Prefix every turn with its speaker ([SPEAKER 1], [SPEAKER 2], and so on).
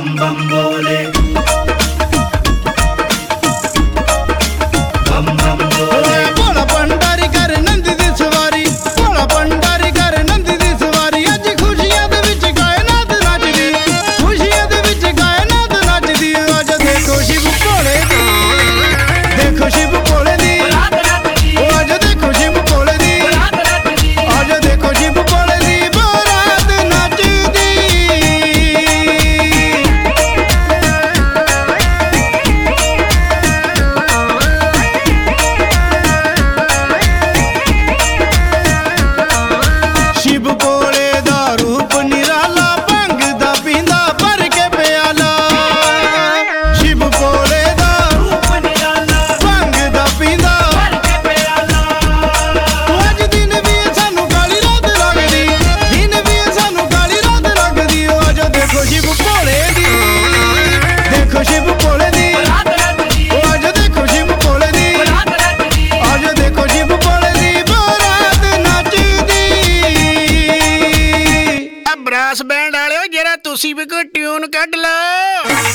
[SPEAKER 1] बम बम बोले बम बम बोले।
[SPEAKER 2] भोला भंडारी कर नंद दी सवारी, भोला भंडारी कर नंद दी सवारी। अज खुशियां दे विच कायनात नचदी, खुशियां दे विच कायनात नचदी। अज देखो शिव भोले दी, देखो शिव भोले दी, अज देखो शिव भोले दी, अज देखो शिव भोले दी बारात नचदी। शिव भोले दा रूप निराला, भंग दा पींदा भर के प्याला। शिव भोले दा
[SPEAKER 1] रूप निराला
[SPEAKER 2] भंग दा पींदा
[SPEAKER 1] भर के प्याला।
[SPEAKER 2] अज दिन भी सानू काली रात लगदी, दिन भी सानू काली रात लगदी। अज देखो शिव भोले दी, देखो शिव भोले दी, अज देखो शिव भोले दी, अज देखो शिव भोले दी बारात नचदी।
[SPEAKER 3] ब्रास बैंड वाले जरा तुसी भी कोई ट्यून कढ लो।